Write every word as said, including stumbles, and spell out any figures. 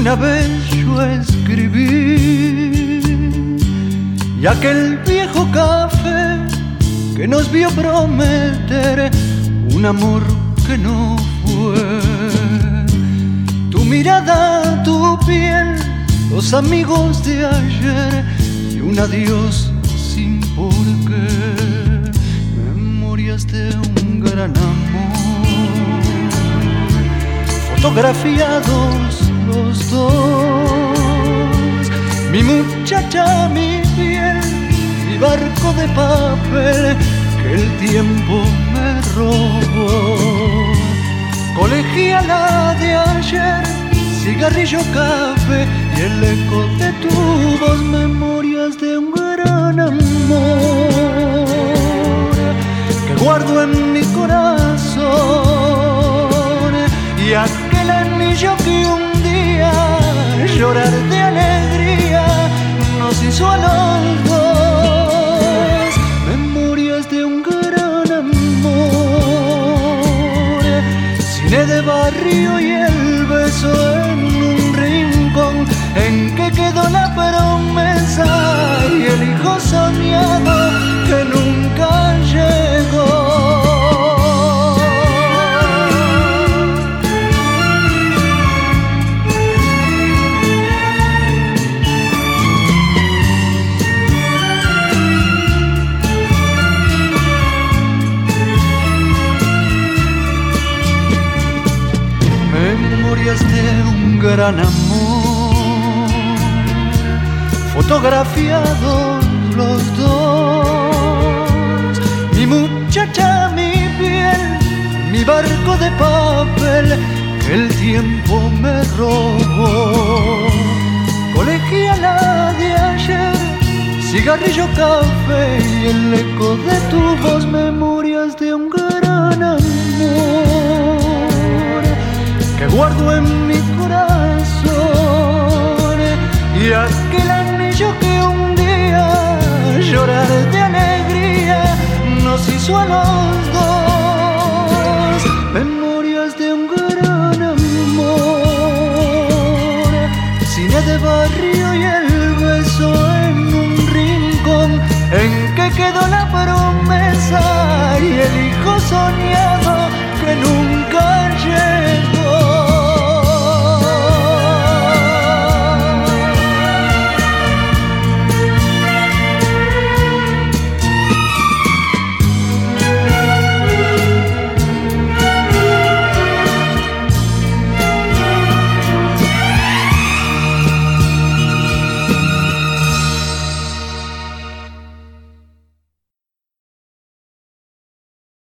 una vez yo escribí, y aquel viejo café que nos vio prometer un amor que no fue. Tu mirada, tu piel, los amigos de ayer y un adiós sin por qué. Memorias de un gran amor, fotografiados los dos. Mi muchacha, mi piel, mi barco de papel que el tiempo me robó. Colegiala de ayer, cigarrillo, café y el eco de tu voz. Memorias de un gran amor que guardo en mi corazón, y aquel anillo que un día llorar de alegría nos hizo a los dos. Memorias de un gran amor, cine de barrio y el beso en un rincón en que quedó la promesa y el hijo soñado que nunca llegó. Memorias de un gran amor, fotografiados los dos. Mi muchacha, mi piel, mi barco de papel que el tiempo me robó. Colegiala de ayer, cigarrillo, café y el eco de tu voz. Memorias de un gran amor que guardo en mi corazón, y aquel anillo que un día llorar de alegría nos hizo a los dos. Memorias de un gran amor, cine de barrio y el beso en un rincón en que quedó la promesa y el hijo soñado que nunca